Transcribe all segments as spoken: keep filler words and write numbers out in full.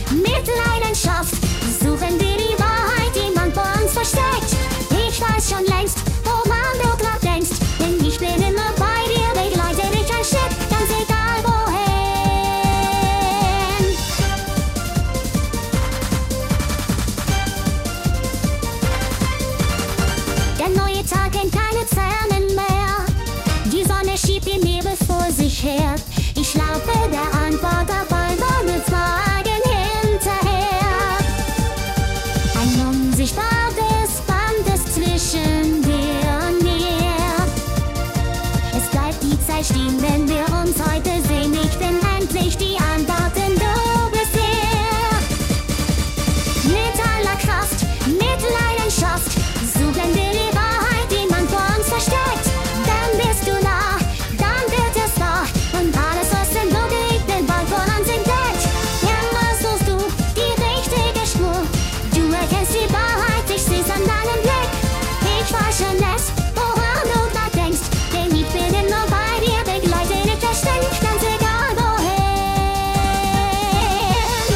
mit Leidenschaft suchen wir die Wahrheit, die man vor uns versteckt. Ich weiß schon längst, woran du grad denkst, denn ich bin immer bei dir, begleite dich ein Stück, ganz egal wohin. Der neue Tag kennt keine Zähne mehr, die Sonne schiebt den Nebel vor sich her. Ich laufe der Antwort auf alberne Fragen hinterher. Ein unsichtbares Band ist zwischen dir und mir. Es bleibt die Zeit stehen, wenn wir uns heute sehen. Ich bin endlich die Antwort, denn du bist hier. Mit aller Kraft, mit Leidenschaft suchen wir die Wahrheit, die man vor uns versteckt. Dann bist du nah, dann wird es wahr und alles, was im Dunkel liegt, den Ball vor uns entdeckt. Immer suchst du die richtige Spur, du erkennst die Wahrheit, ich seh's an deinem Blick. Ich weiß schon längst, woran du grad denkst, denn ich bin immer bei dir, begleite dich verständig, ganz egal wohin.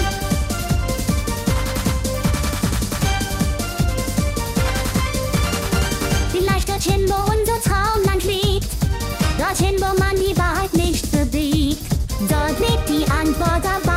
Vielleicht dorthin, wo unser Traumland liegt, dorthin, wo man die Wahrheit nicht verbiegt. Dort liegt die Antwort auf